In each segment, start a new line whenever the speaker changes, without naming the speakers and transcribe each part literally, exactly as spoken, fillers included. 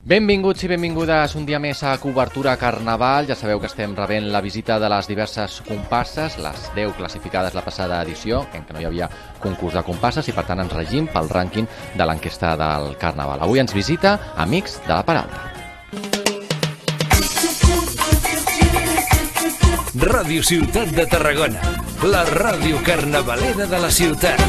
Benvinguts i benvingudes un dia més a Cobertura Carnaval. Ja sabeu que estem rebent la visita de les diverses comparses, les deu classificades la passada edició, en què no hi havia concurs de comparses i per tant ens regim pel rànquing de l'enquesta del Carnaval. Avui ens visita Amics de la Peralta.
Ràdio Ciutat de Tarragona, la ràdio carnavalera de la ciutat.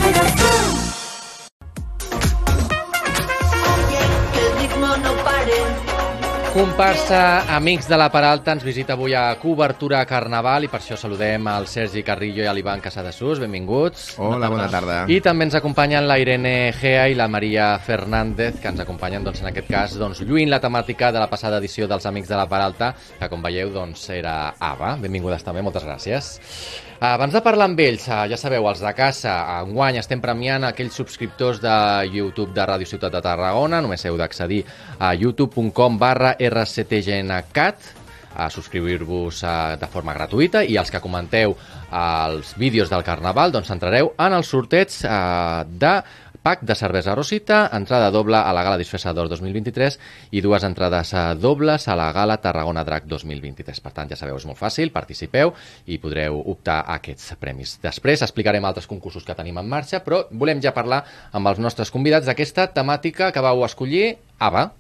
Comparsa Amics de la Peralta ens visita avui a Cobertura Carnaval i per això saludem al Sergi Carrillo i a l'Ivan Casadesús. Benvinguts.
Hola, bona tarda.
I també ens acompanyen la Irene Gea i la Maria Fernández, que ens acompanyen doncs, en aquest cas doncs, lluint la temàtica de la passada edició dels Amics de la Peralta, que com veieu doncs, era Ava. Benvingudes també, moltes gràcies. Abans de parlar amb ells, ja sabeu, els de casa, enguany estem premiant aquells subscriptors de YouTube de Ràdio Ciutat de Tarragona. Només heu d'accedir a youtube punt com barra r c t g n cat, a subscriure-vos de forma gratuïta, i els que comenteu els vídeos del Carnaval doncs entrareu en el sorteig de pack de cervesa Rosita, entrada doble a la Gala Disfressadors dos mil vint-i-tres i dues entrades dobles a la Gala Tarragona Drac dos mil vint-i-tres. Per tant, ja sabeu, és molt fàcil, participeu i podreu optar a aquests premis. Després explicarem altres concursos que tenim en marxa, però volem ja parlar amb els nostres convidats d'aquesta temàtica que vau escollir, Ava.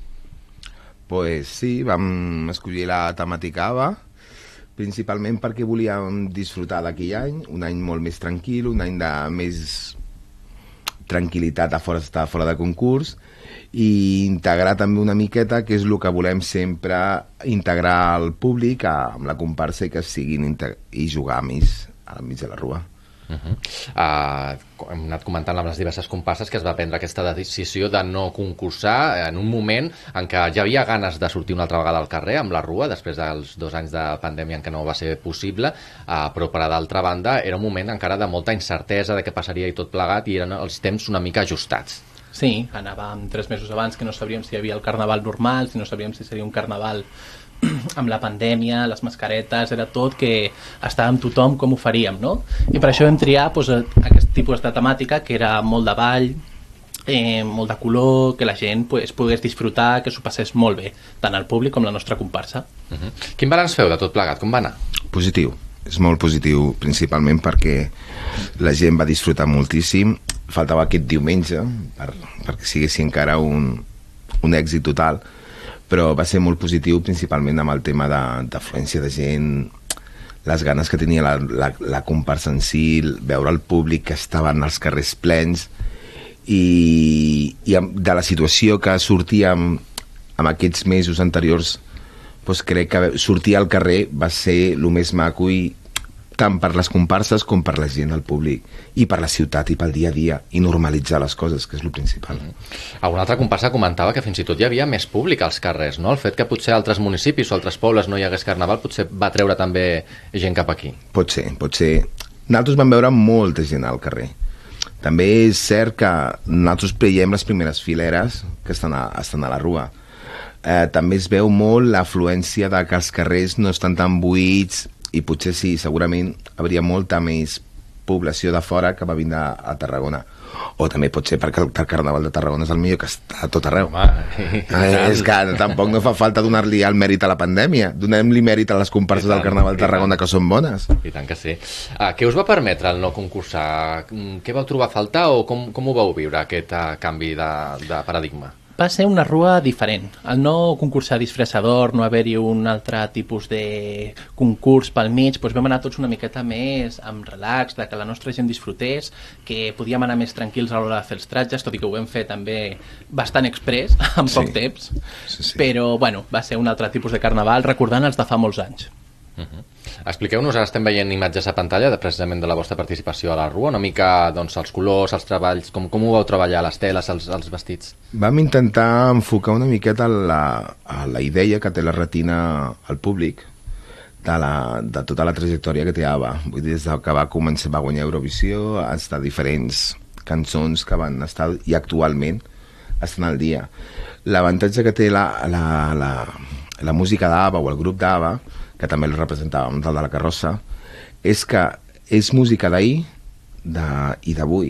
Pues sí, vam escollir la temàtica Ava, principalment perquè volíem disfrutar d'aquell any, un any molt més tranquil, un any de més tranquil·litat a fora, estar fora de concurs, i integrar també una miqueta, que és el que volem sempre, integrar el públic amb la comparsa i que siguin i jugar més al mig de la rua.
Uh -huh. uh, hem anat comentant amb les diverses comparses que es va prendre aquesta decisió de no concursar en un moment en què ja havia ganes de sortir una altra vegada al carrer amb la rua, després dels dos anys de pandèmia en què no va ser possible, uh, però per d'altra banda era un moment encara de molta incertesa de què passaria i tot plegat, i eren els temps una mica ajustats.
Sí, anàvem tres mesos abans que no sabríem si hi havia el carnaval normal, si no sabríem si seria un carnaval amb la pandèmia, les mascaretes, era tot que estàvem tothom com ho faríem, no? I per això vam triar doncs, aquest tipus de temàtica, que era molt de ball, eh, molt de color, que la gent pues, pogués disfrutar, que s'ho passés molt bé, tant el públic com la nostra comparsa.
Uh -huh. Quin balanç feu de tot plegat? Com va anar?
Positiu, és molt positiu, principalment perquè la gent va disfrutar moltíssim. Faltava aquest diumenge per, perquè siguessi encara un, un èxit total, però va ser molt positiu principalment amb el tema d'afluència de, de gent, les ganes que tenia la, la, la comparsa en si, veure el públic que estaven als carrers plens, i, i de la situació que sortíem en aquests mesos anteriors, doncs crec que sortir al carrer va ser el més maco, i tant per les comparses com per la gent, el públic, i per la ciutat i pel dia a dia, i normalitzar les coses, que és el principal.
Mm-hmm. Alguna altra comparsa comentava que fins i tot hi havia més públic als carrers, no? El fet que potser a altres municipis o altres pobles no hi hagués carnaval potser va treure també gent cap aquí.
Pot ser, pot ser. Nosaltres vam veure molta gent al carrer. També és cert que nosaltres veiem les primeres fileres que estan a, estan a la rua. Eh, també es veu molt l'afluència de que els carrers no estan tan buits, i potser sí, segurament hauria molta més població de fora que va vindre a Tarragona. O també pot ser perquè el Carnaval de Tarragona és el millor que està a tot arreu.
Home,
eh, és que tampoc no fa falta donar-li el mèrit a la pandèmia. Donem-li mèrit a les comparses tant, del Carnaval de Tarragona, que són bones.
I tant que sí. Uh, què us va permetre el no concursar? Què vau trobar a faltar o com, com ho vau viure, aquest uh, canvi de, de paradigma?
Va ser una rua diferent. El no concursar disfressador, no haver-hi un altre tipus de concurs pel mig, doncs vam anar tots una miqueta més amb relax, de que la nostra gent disfrutés, que podíem anar més tranquils a l'hora de fer els tratges, tot i que ho vam fer també bastant express, en poc sí. temps, sí, sí. Però bueno, va ser un altre tipus de carnaval, recordant els de fa molts anys.
Uh -huh. Expliqueu-nos, ara estem veient imatges a pantalla de, precisament de la vostra participació a la rua, una mica doncs, els colors, els treballs, com, com ho vau treballar, les teles, els, els vestits?
Vam intentar enfocar una miqueta la, la idea que té la retina al públic de, la, de tota la trajectòria que té Ava. Vull dir, des que va començar, va guanyar Eurovisió, fins a diferents cançons que van estar i actualment estan al dia. L'avantatge que té la, la, la, la música d'Ava o el grup d'Ava, que també el representàvem, el de la carrossa, és que és música d'ahir de, i d'avui.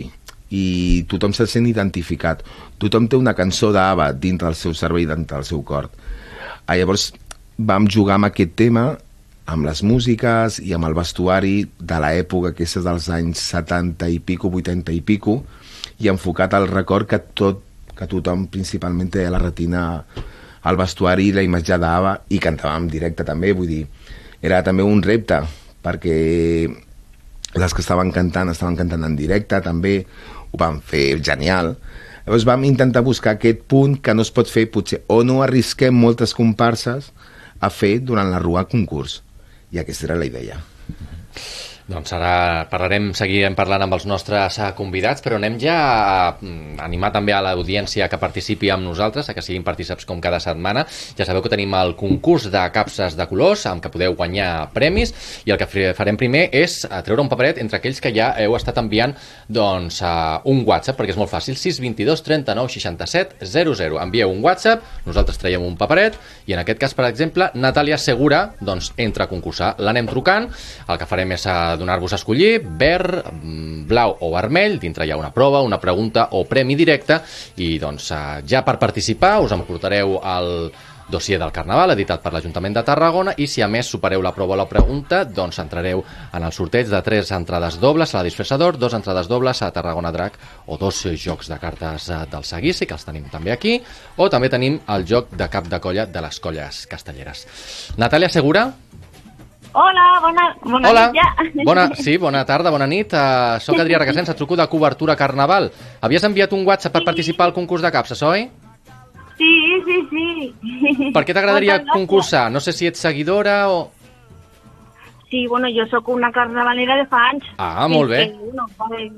i tothom se sent identificat. Tothom té una cançó d'Ava dintre del seu cervell, dintre del seu cor. Ah, llavors vam jugar amb aquest tema, amb les músiques i amb el vestuari de l'època, que és dels anys setanta i pico, vuitanta i pico, i enfocat al record que, tot, que tothom principalment té a la retina el vestuari i la imatge d'Ava, i cantàvem en directe també, vull dir, era també un repte, perquè les que estaven cantant, estaven cantant en directe també, ho van fer genial. Llavors vam intentar buscar aquest punt que no es pot fer, potser, o no arrisquem moltes comparses a fer durant la rua concurs. I aquesta era la idea.
Doncs ara parlarem, seguirem parlant amb els nostres convidats, però anem ja a animar també a l'audiència que participi amb nosaltres, a que siguin partícips com cada setmana. Ja sabeu que tenim el concurs de capses de colors, amb què podeu guanyar premis, i el que farem primer és treure un paperet entre aquells que ja heu estat enviant doncs, un WhatsApp, perquè és molt fàcil, sis dos dos, trenta-nou, seixanta-set, zero zero. Envieu un WhatsApp, nosaltres traiem un paperet, i en aquest cas, per exemple, Natàlia Segura doncs, entra a concursar. L'anem trucant, el que farem és a donar-vos a escollir verd, blau o vermell. Dintre hi ha una prova, una pregunta o premi directe, i doncs ja per participar us emportareu el dossier del Carnaval editat per l'Ajuntament de Tarragona, i si a més supereu la prova o la pregunta doncs entrareu en el sorteig de tres entrades dobles a la Disfressador, dos entrades dobles a Tarragona Drac o dos jocs de cartes del Seguici, que els tenim també aquí, o també tenim el joc de cap de colla de les colles castelleres. Natàlia Segura?
Hola, bona, bona
Hola.
nit ja.
Bona, sí, bona tarda, bona nit. Uh, soc Adrià Requesens, et truco de Cobertura Carnaval. Havies enviat un WhatsApp per participar al concurs de capses, oi?
Sí, sí, sí.
Per què t'agradaria
Moltes gràcies.
concursar? No sé si ets seguidora o...
Sí, bueno, jo sóc una carnavalera de fa anys.
Ah, molt bé.
Que, bueno, vaig,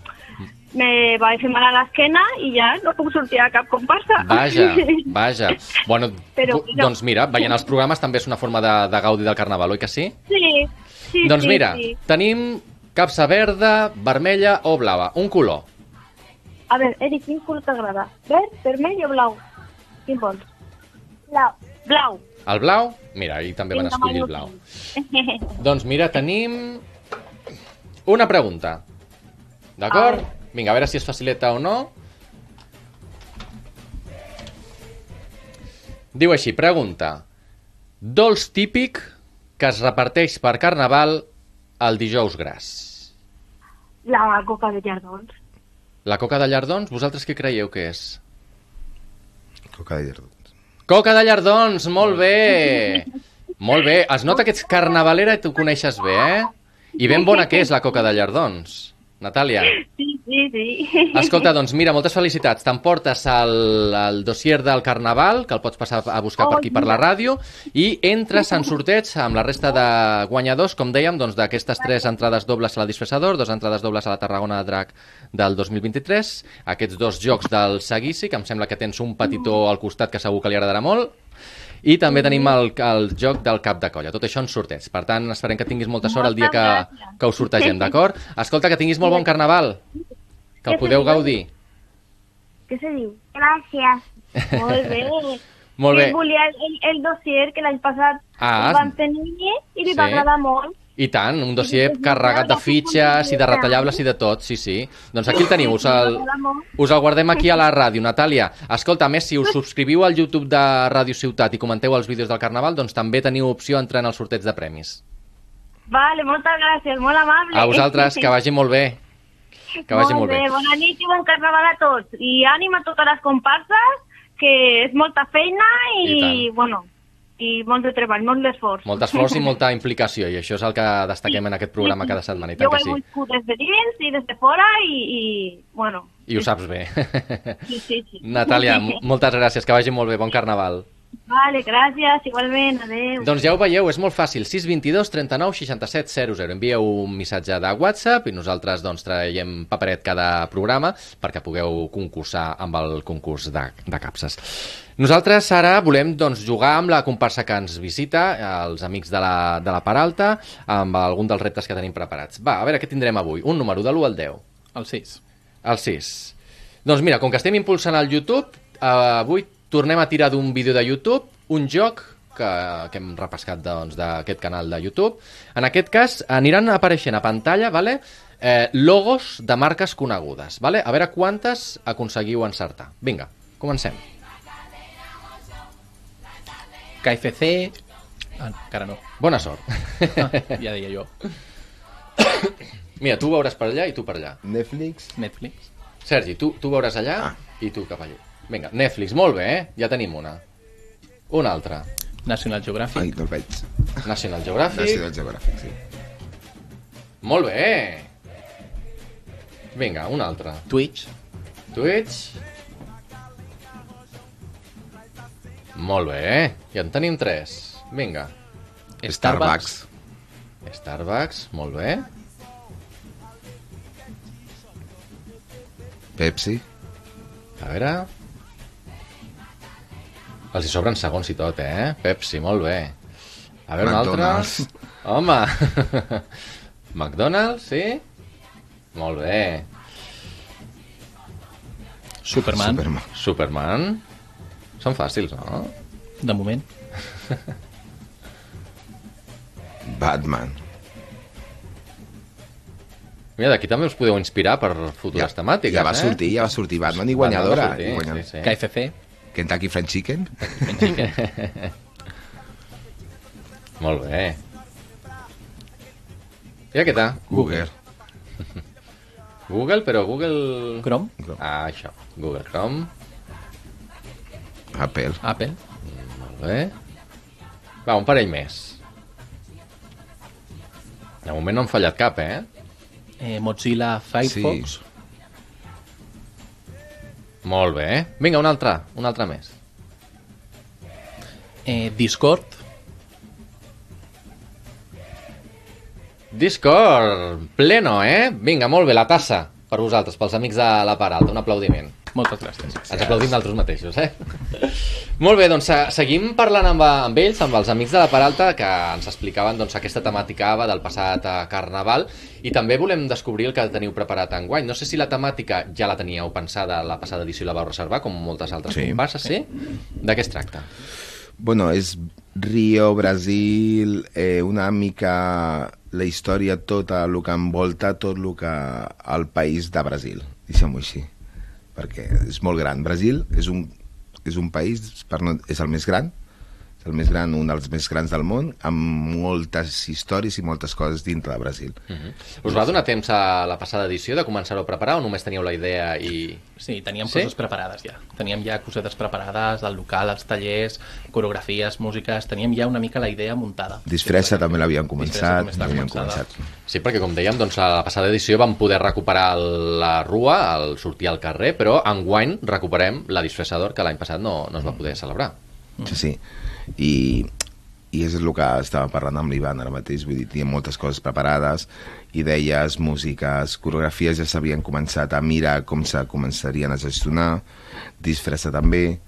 me vaig fer mal a l'esquena i ja no puc sortir a cap comparsa.
Vaja, vaja. Bueno,
Però,
tu, doncs mira, veient els programes també és una forma de, de gaudir del Carnaval, oi que sí?
Sí, sí,
Doncs
sí,
mira,
sí.
tenim capsa verda, vermella o blava. Un color.
A veure, Eric, quin color t'agrada? Verd, vermell o blau? Quin vols? Blau. Blau.
El blau? Mira, ahir també van escollir el blau. Doncs mira, tenim una pregunta. D'acord? Vinga, a veure si és facileta o no. Diu així, pregunta. Dolç típic que es reparteix per Carnaval el dijous gras.
La coca de llardons.
La coca de llardons, vosaltres què creieu que és?
Coca de llardons.
Coca de llardons, molt bé! Molt bé, es nota que ets carnavalera i tu coneixes bé, eh? I ben bona que és la coca de llardons, Natàlia.
Sí, sí, sí.
Escolta, doncs mira, moltes felicitats. T'emportes el, el dossier del Carnaval, que el pots passar a buscar per aquí per la ràdio, i entres en sorteig amb la resta de guanyadors, com dèiem, doncs d'aquestes tres entrades dobles a la Disfressador, dos entrades dobles a la Tarragona Drac del dos mil vint-i-tres, aquests dos jocs del Seguici, que em sembla que tens un petitó al costat que segur que li agradarà molt, i també tenim el, el joc del cap de colla. Tot això en sorteig. Per tant, esperem que tinguis molta sort el dia que, que us sortegem, d'acord? Escolta, que tinguis molt bon Carnaval, que el podeu gaudir.
Què se diu? Gràcies. Molt bé.
Molt bé.
Sí, volia el, el dossier que l'any passat
Ah,
el vam tenir i li
sí.
va agradar molt.
I tant, un dossier carregat de fitxes i de retallables i de tot, sí, sí. Doncs aquí el teniu, us el, us el guardem aquí a la ràdio. Natàlia, escolta, a més, si us subscriviu al YouTube de Ràdio Ciutat i comenteu els vídeos del Carnaval, doncs també teniu opció a entrar en el sorteig de premis.
Vale, moltes gràcies, molt amable.
A vosaltres, que vagi molt bé. Que vagi molt bé.
Bona nit i bon Carnaval a tots. I ànim a totes les comparses, que és molta feina i,
I
bueno... i molt de treball, molt d'esforç.
Molt esforç i molta implicació, i això és el que destaquem en aquest programa cada setmana, i tant que sí.
Jo ho he viscut des de dins i des de fora i, i bueno...
I ho saps bé.
Sí, sí, sí.
Natàlia, moltes gràcies, que vagi molt bé, bon Carnaval.
Vale, gràcies, igualment, adeu.
Doncs ja ho veieu, és molt fàcil, sis dos dos, trenta-nou, seixanta-set, zero zero. Envieu un missatge de WhatsApp i nosaltres doncs traiem paperet cada programa perquè pugueu concursar amb el concurs de, de capses. Nosaltres ara volem doncs, jugar amb la comparsa que ens visita, els amics de la, de la Peralta, amb algun dels reptes que tenim preparats. Va, a veure què tindrem avui. Un número de l'u al deu.
El sis.
El sis. Doncs mira, com que estem impulsant el YouTube, eh, avui tornem a tirar d'un vídeo de YouTube un joc que, que hem repescat doncs, d'aquest canal de YouTube. En aquest cas aniran apareixent a pantalla, vale? Eh, logos de marques conegudes, vale? A veure quantes aconseguiu encertar. Vinga, comencem.
K F C... Ah, encara no.
Bona sort.
Ah, ja deia jo.
Mira, tu veuràs per allà i tu per allà.
Netflix.
Netflix.
Sergi, tu, tu veuràs allà ah. i tu cap allà. Vinga, Netflix, molt bé, eh? Ja tenim una. Una altra.
National Geographic.
Ai, no el veig.
National Geographic.
National Geographic, sí.
Molt bé. Vinga, una altra.
Twitch.
Twitch. Molt bé. Ja en tenim tres. Vinga.
Starbucks.
Starbucks, molt bé.
Pepsi.
A veure... Els hi sobren segons i tot, eh? Pepsi, molt bé. A veure, una altra... Home! McDonald's, sí? Molt bé.
Superman.
Superman.
Superman. Són fàcils, no?
De moment.
Batman.
Mira, d'aquí també us podeu inspirar per futures
Ja,
temàtiques,
ja va
eh?
sortir, ja va sortir Batman i guanyadora.
Batman va sortir,
i guanyadora.
sí, sí.
K F C.
Kentucky Fried Chicken.
Molt bé. I aquesta?
Google.
Google, però Google...
Chrome.
Ah, això. Google Chrome.
Apple.
Apple.
Molt bé. Va, un parell més. De moment no han fallat cap, eh?
Eh, Mozilla Firefox.
Sí.
Molt bé. Vinga, una altra. Una altra més.
Eh, Discord.
Discord. Pleno, eh? Vinga, molt bé. La tassa per vosaltres, pels amics de la part alta. Un aplaudiment.
Moltes gràcies.
Ens aplaudim nosaltres mateixos, eh? Molt bé, doncs se- seguim parlant amb, amb ells, amb els amics de la part alta, que ens explicaven doncs, aquesta temàtica ABBA del passat eh, Carnaval, i també volem descobrir el que teniu preparat enguany. No sé si la temàtica ja la teníeu pensada la passada edició i la vau reservar, com moltes altres
Sí.
comparses, sí? De què es tracta?
Bueno, és Rio, Brasil, eh, una mica la història, tot el que envolta tot el que el país de Brasil, deixem-ho així, perquè és molt gran. Brasil és un, és un país, per no, és el més gran, és el més gran, un dels més grans del món, amb moltes històries i moltes coses dintre de Brasil.
Uh-huh. Us va donar temps a la passada edició de començar-ho a preparar o només teníeu la idea i...
Sí, teníem
Sí?
coses preparades ja. Teníem ja cosetes preparades, del local, els tallers, coreografies, músiques... Teníem ja una mica la idea muntada.
Disfressa
Sí,
també l'havíem
Disfressa
començat,
també està
l'havíem
començada.
començat.
Sí, perquè com dèiem, doncs, a la passada edició vam poder recuperar el- la rua, el sortir al carrer, però enguany recuperem la disfressador que l'any passat no, no es va poder celebrar.
Sí, sí. I, i és el que estava parlant amb l'Ivan ara mateix, vull dir, teníem moltes coses preparades, idees, músiques, coreografies ja s'havien començat a mirar com se començarien a gestionar, disfressa també,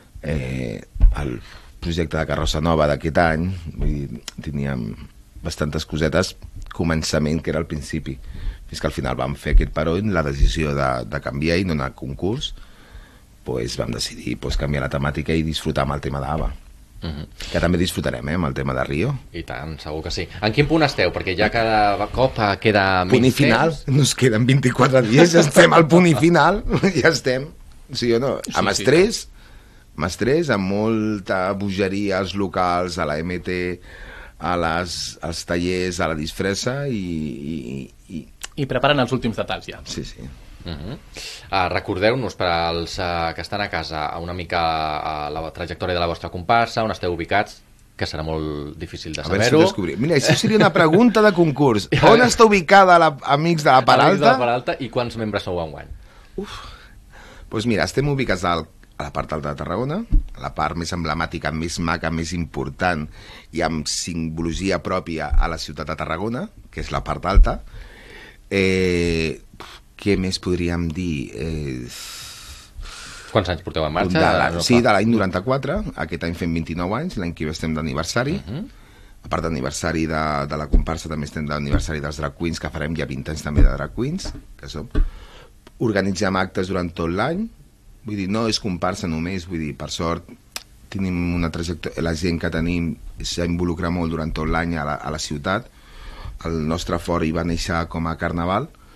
eh, el projecte de carrossa nova d'aquest any, vull dir, teníem bastantes cosetes, començament que era al principi, fins que al final vam fer aquest paró, la decisió de, de canviar i no anar a concurs, pues vam decidir pues, canviar la temàtica i disfrutar amb el tema d'ABBA.
Uh-huh.
Que també disfrutarem, eh, amb el tema de Rio.
I tant, segur que sí. En quin punt esteu? Perquè ja cada cop queda
Punt i
menys
final,
temps.
nos queden vint-i-quatre dies, ja estem al punt i final, ja estem. Sí o no? Amb
Sí, sí.
estrès, amb estrès, amb molta bogeria als locals, a la M T, a les, als tallers, a la disfressa i... i, i
I preparen els últims detalls ja.
sí, sí.
Uh -huh. uh, Recordeu-nos per als uh, que estan a casa una mica a la trajectòria de la vostra comparsa, on esteu ubicats, que serà molt difícil de
A veure si ho
saber-ho.
descobrim. Mira, això seria una pregunta de concurs. On està ubicada la, Amics de la Part
Amics de la
Alta?
Part Alta i quants membres sou enguany?
Doncs mira, estem ubicats al, a la part alta de Tarragona, a la part més emblemàtica, més maca, més important i amb simbologia pròpia a la ciutat de Tarragona, que és la part alta. Eh, què més podríem dir? Eh,
Quants anys porteu en
de
marxa?
la,
No
sí,
fa-
de l'any noranta-quatre, aquest any fem vint-i-nou anys, l'any que ve estem d'aniversari.
Uh -huh.
A part d'aniversari de, de la comparsa, també estem d'aniversari dels drag queens, que farem ja vint anys també de drag queens, que som. Organitzem actes durant tot l'any, vull dir, no és comparsa només, vull dir, per sort, tenim una trajectòria, la gent que tenim s'involucra molt durant tot l'any a, la, a la ciutat. El nostre fort hi va néixer com a carnaval,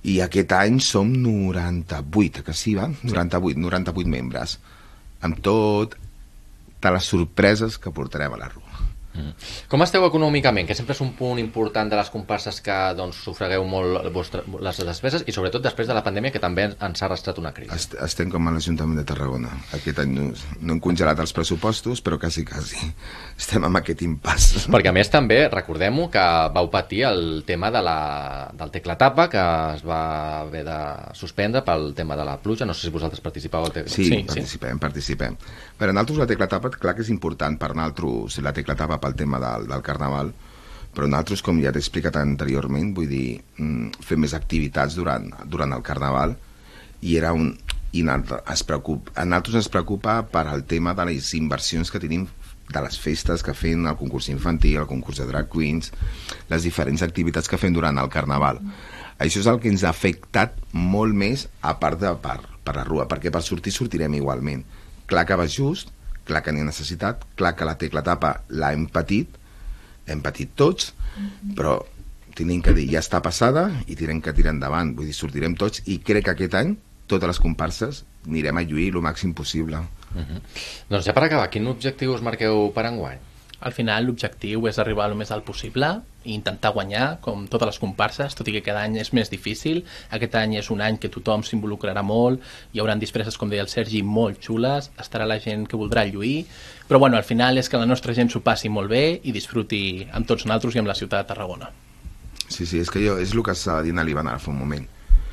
I aquest any som noranta-vuit, que sí, va? noranta-vuit, noranta-vuit membres. Amb tot, de les sorpreses que portarem a la rua.
Mm. Com esteu econòmicament? Que sempre és un punt important de les comparses que doncs, sufragueu molt vostre, les despeses i sobretot després de la pandèmia que també ens ha arrastrat una crisi.
Est estem com a l'Ajuntament de Tarragona. Aquest any no, no hem congelat els pressupostos, però quasi, quasi estem amb aquest impàs.
Perquè a més també, recordem-ho, que vau patir el tema de la, del teclatapa que es va haver de suspendre pel tema de la pluja. No sé si vosaltres participeu al teclatapa.
Sí, sí, participem, sí. participem. Per a nosaltres la teclatapa, clar que és important per nosaltres la teclatapa pel tema del, del Carnaval, però nosaltres, com ja t'he explicat anteriorment, vull dir, fer més activitats durant, durant el Carnaval, i era un... I es preocupa, a nosaltres ens preocupa per al tema de les inversions que tenim de les festes que fem, el concurs infantil, el concurs de drag queens, les diferents activitats que fem durant el Carnaval. Això és el que ens ha afectat molt més, a part de per, per la rua, perquè per sortir sortirem igualment. Clar que va just, clar que n'hi ha necessitat, clar que la teclatapa l'hem patit, hem patit tots, però tenim que dir, ja està passada i tenim que tirar endavant, vull dir, sortirem tots i crec que aquest any totes les comparses anirem a lluir el màxim possible.
Uh-huh. Doncs ja per acabar, quin objectiu us marqueu per enguany?
Al final l'objectiu és arribar el més alt possible i intentar guanyar, com totes les comparses, tot i que cada any és més difícil. Aquest any és un any que tothom s'involucrarà molt, hi haurà disfresses, com deia el Sergi, molt xules, estarà la gent que voldrà lluir, però bueno, al final és que la nostra gent s'ho passi molt bé i disfruti amb tots nosaltres i amb la ciutat de Tarragona.
Sí, sí, és que jo, és el que s'ha dit a l'Ivan ara fa un moment.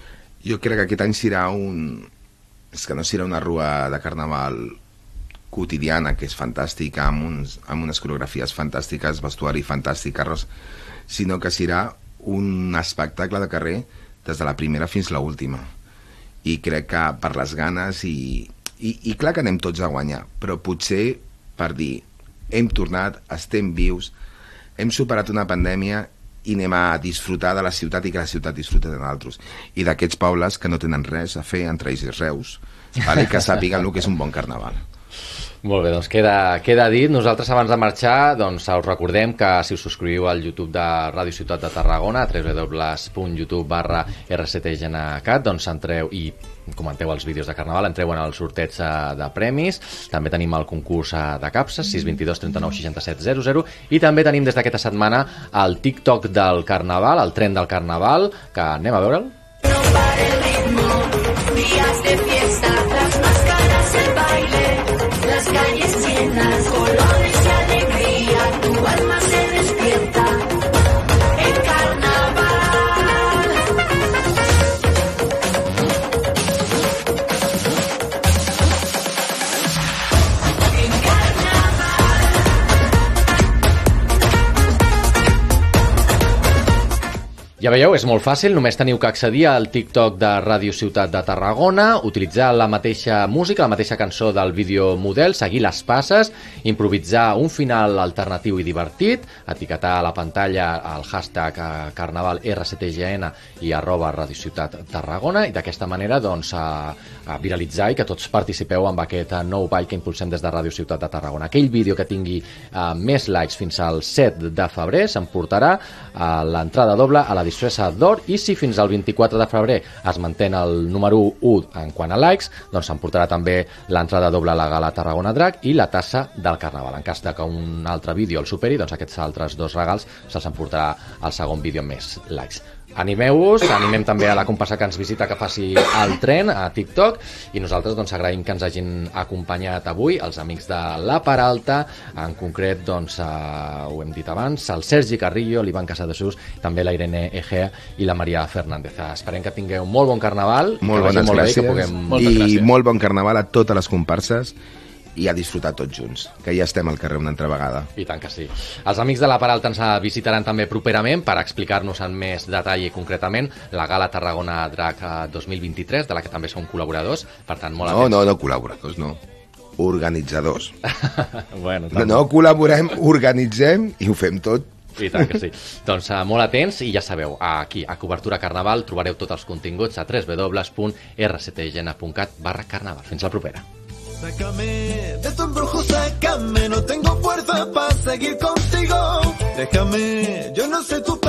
Jo crec que aquest any serà un... És que no serà una rua de Carnaval quotidiana, que és fantàstica, amb, uns, amb unes coreografies fantàstiques, vestuari fantàstic, carros, sinó que serà un espectacle de carrer des de la primera fins a l'última. I crec que per les ganes i, i, i clar que anem tots a guanyar, però potser per dir, hem tornat, estem vius, hem superat una pandèmia i anem a disfrutar de la ciutat i que la ciutat disfruta de nosaltres. I d'aquests pobles que no tenen res a fer, entre ells i Reus, vale? Que sàpiguen el que és un bon carnaval.
Molt bé, doncs queda, queda dit. Nosaltres abans de marxar doncs us recordem que si us subscriviu al YouTube de Ràdio Ciutat de Tarragona, w w w punt youtube barra r c t g n cat, doncs entreu i comenteu els vídeos de Carnaval, entreu en el sorteig de premis, també tenim el concurs de capses, sis dos dos, trenta-nou, seixanta-set, zero zero, i també tenim des d'aquesta setmana el TikTok del Carnaval, el tren del Carnaval, que anem a veure'l.
No para el ritmo, días de fiesta, las máscaras, el baile, las calles llenas, colores y alegría, tu alma se despierta. El carnaval. En carnaval.
Ja veieu, és molt fàcil, només teniu que accedir al TikTok de Ràdio Ciutat de Tarragona, utilitzar la mateixa música, la mateixa cançó del vídeo model, seguir les passes, improvisar un final alternatiu i divertit, etiquetar a la pantalla el hashtag Carnaval R C T G N i arroba Ràdio Ciutat Tarragona, i d'aquesta manera doncs, a, a viralitzar i que tots participeu amb aquest nou ball que impulsem des de Ràdio Ciutat de Tarragona. Aquell vídeo que tingui uh, més likes fins al set de febrer s'emportarà a l'entrada doble a la disfressa d'or, i si fins al vint-i-quatre de febrer es manté el número u en quant a likes, doncs s'emportarà també l'entrada doble a la gala Tarragona Drac i la tassa del Carnaval. En cas de que un altre vídeo el superi, doncs aquests altres dos regals se'ls emportarà el segon vídeo amb més likes. Animeu-vos, animem també a la comparsa que ens visita que faci el tren a TikTok, i nosaltres doncs agraïm que ens hagin acompanyat avui els amics de La Peralta, en concret doncs eh, ho hem dit abans, el Sergi Carrillo, l'Ivan Casadesús, també la Irene Egea i la Maria Fernández. Esperem que tingueu molt bon Carnaval,
molt
que
bones
molt
gràcies,
bé, que puguem...
i
gràcies.
molt bon Carnaval a totes les comparses i a disfrutar tots junts, que ja estem al carrer una altra vegada.
I tant que sí. Els amics de La Peralta ens visitaran també properament per explicar-nos en més detall i concretament la Gala Tarragona Drac dos mil vint-i-tres, de la que també són col·laboradors, per tant molt
No,
atents.
no, no col·laboradors, no. Organitzadors.
bueno,
No, no col·laborem, organitzem i ho fem tot.
I tant que sí. Doncs uh, molt atents, i ja sabeu, aquí a Cobertura Carnaval trobareu tots els continguts a w w w punt r c t g n punt cat barra carnaval. Fins la propera.
Sácame de tu embrujo, sácame, no tengo fuerza para seguir contigo. Déjame, yo no sé tu